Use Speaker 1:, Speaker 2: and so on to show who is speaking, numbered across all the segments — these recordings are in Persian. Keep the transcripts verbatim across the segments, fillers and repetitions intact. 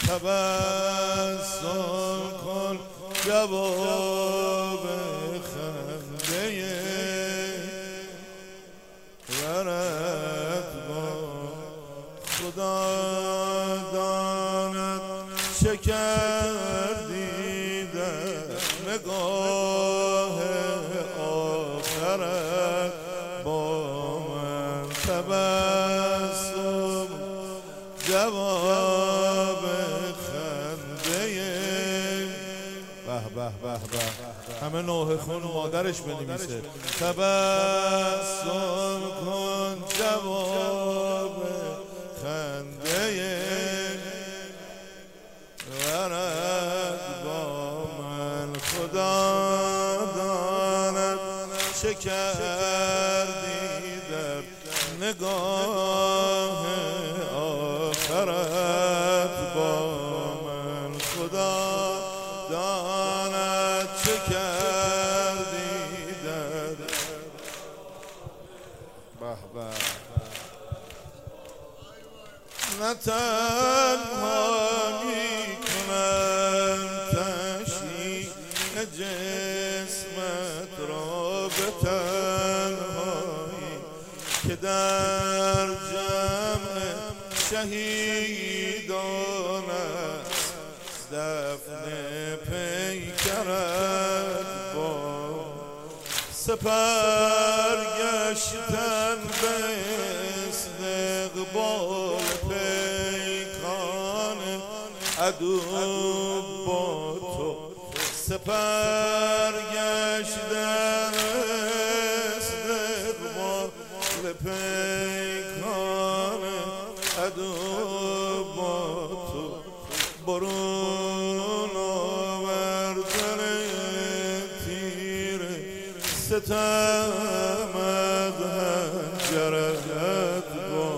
Speaker 1: تبسم کن جواب خنده ورد با خدا داند چه کردی در نگاه آخرت با من تبسم جواب خنده به به به به همه نوح خون مادرش بنویسه تبسم کن جواب خنده ورد با من خدا داند چه کردی در نگاه آخرت با من خدا داند چه کردی در به به نه تنها میکنم تشریح جسمت را به تنهایی که در جمع شهیدان است دفن پیکرت با سپر گشتن به استقبال پیکان عدو با تو سپر گشتن استقبال پیکان عدو با تو برون آوردن تیر ستم از حنجرت با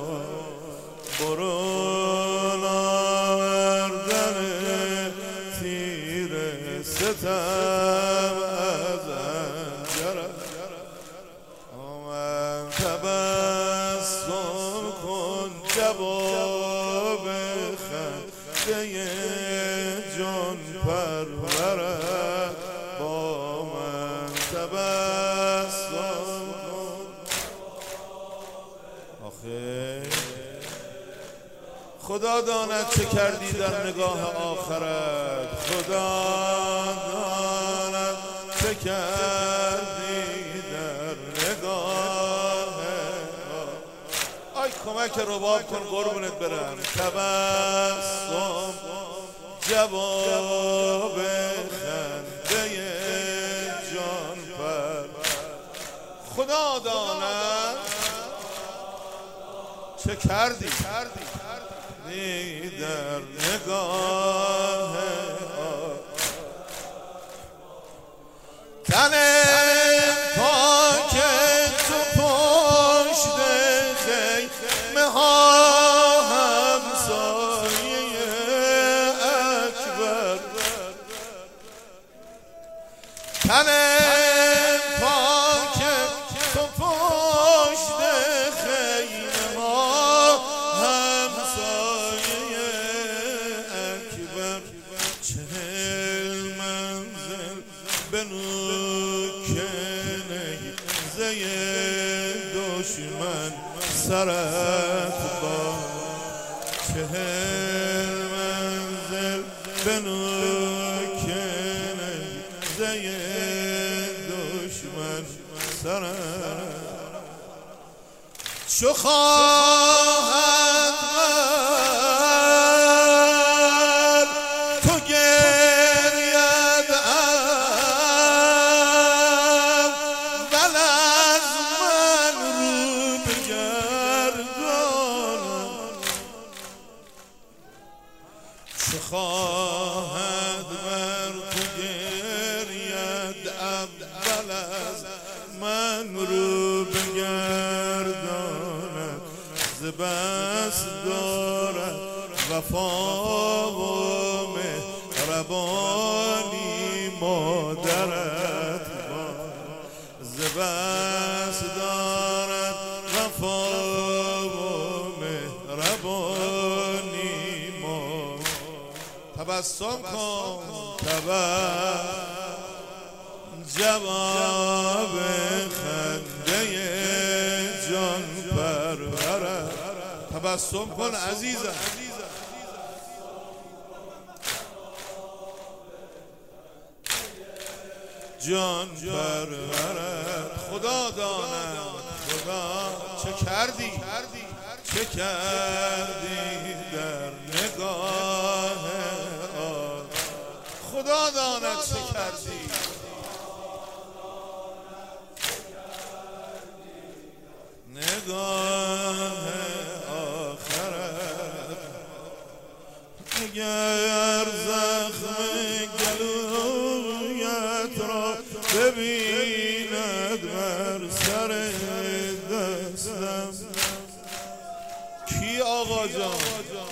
Speaker 1: برون آوردن تیر ستم از حنجرت من تبسم کن جواب خنده جان پرورت با من تبسم کن آخه خدا داند چه کردی در نگاه آخرت خدا داند چه کردی در نگاه آی کمک رباب کن قربونت برم تبسم جواب خنده جان پر خدا داند چه کردی در نگاه تن پاک تو پشت خیمه ها همسایه اکبر تن پاک تو پشت خیمه ها همسایه اکبر چهل منزل بنوکنه زی دشمن سرت با چهل منزل بنوکنه زی دشمن سرت چو خواهد من تو گرید اول از من رو بگردان چو خواهد من تو گرید اول از من رو بگردان بس دارد وفا و مهربانی مادرت ز بس دارد وفا و مهربانی مادرت تبسم کن تبسم جواب خنده جان پروره. تبسم کن عزیزم جان پرورد. خدا داند خدا چه کردی چه کردی در نگاه آن. خدا داند چه کردی نگاه آخرت. اگر زخم گلویت را ببیند بر سر دستم. کی آقا جان؟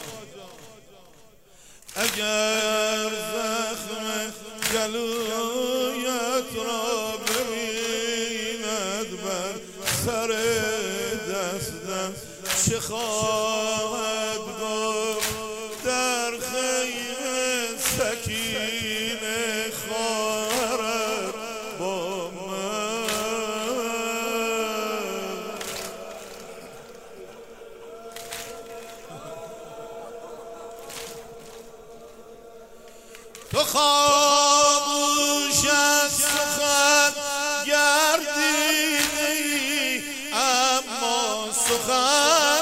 Speaker 1: اگر زخم گلویت را ببیند بر سر دستم، چه خواهد گفت در خیمه سکینه خواهرت با من. تو خاموش از سخن گردیدی اما سخن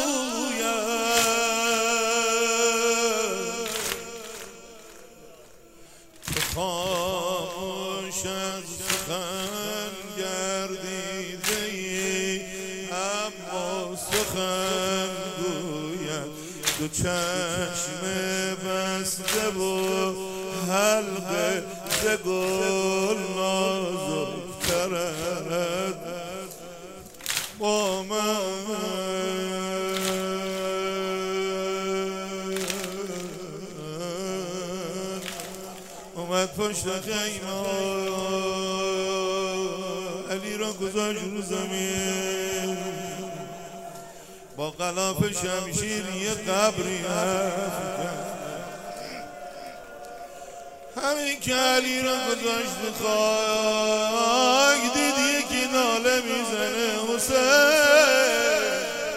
Speaker 1: گوید. تو خاموش از سخن گردیدی اما سخن گوید. دو چشم بسته و حلقه ز گل نازک‌ترد با من. اومد پشت خیمه علی را گذاشت رو زمین، با غلاف شمشیر یه قبری هست. همین که علی را گذاشت به خاک دید یکی ناله میزنه حسین.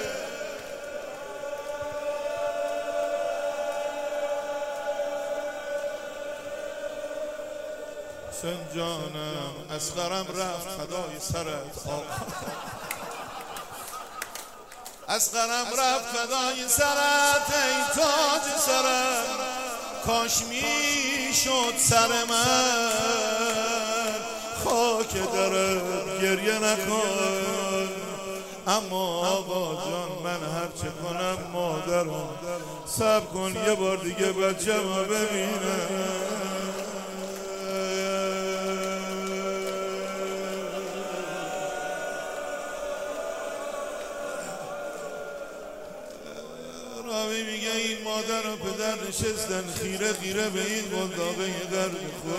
Speaker 1: حسین جانم اصغرم رفت فدای سرت آقا. اصغرم رفت فدای سرت ای تاج سرم. کاش میشد سر من خاک درت گریه نکن. اما آقا جان من هر چه کنم مادرم صبر کن یه بار دیگه بچه ما ببینم. راوی میگه این مادر و پدر نشستن خیره خیره به این قنداقه درد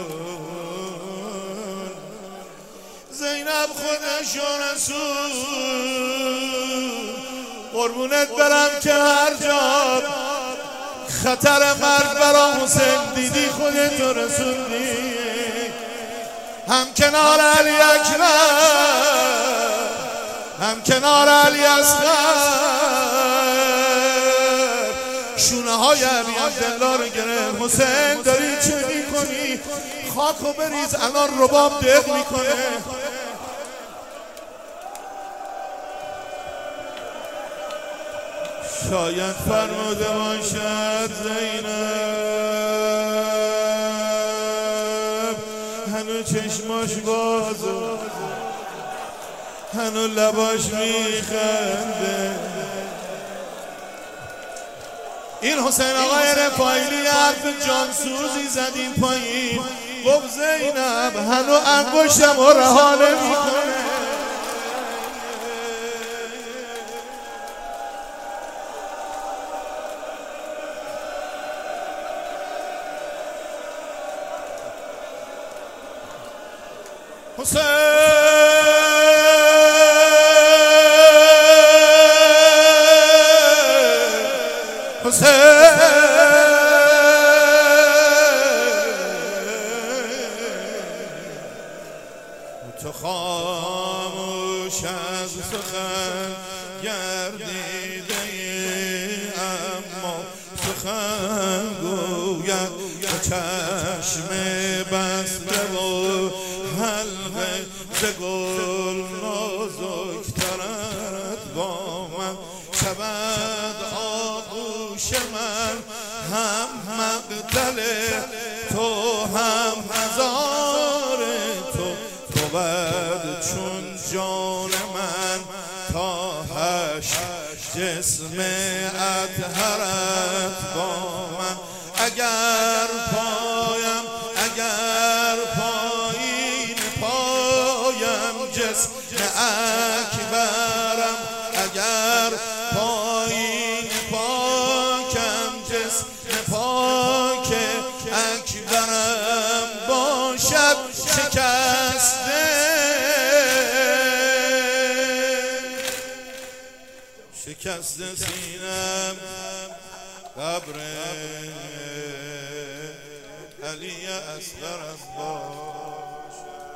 Speaker 1: خون. زینب خودش و رسول قربونت برم که هر جا خطر مرگ برا حسین دیدی خودت و رسولی. هم کنار علی اکبر هم کنار علی اصغر شونه های ابی عبدالله رو گرفت. حسین داری چه میکنی؟ خاکو بریز الان رباب دق میکنه. شاید فرموده باشد زینب هنو چشماش بازه هنو لباش میخنده. این حسین آقای رفایلی حرف جانسوزی زد این پایین گفت زینب هنو انگشتم و رها نمیکنه. حسین حسین من گوید به چشم بسته و حلقه ز گل نازکترت با من شود آغوش من هم مقتل تو هم مزار تو بود چون جان من تا حشر جسم اطهرت با من اگر پایم اگر پایین پایم جسم اکبرم اگر پایین پاکم جسم پاک اکبرم باشد شکسته شکسته سینم قبر علی اصغر است باش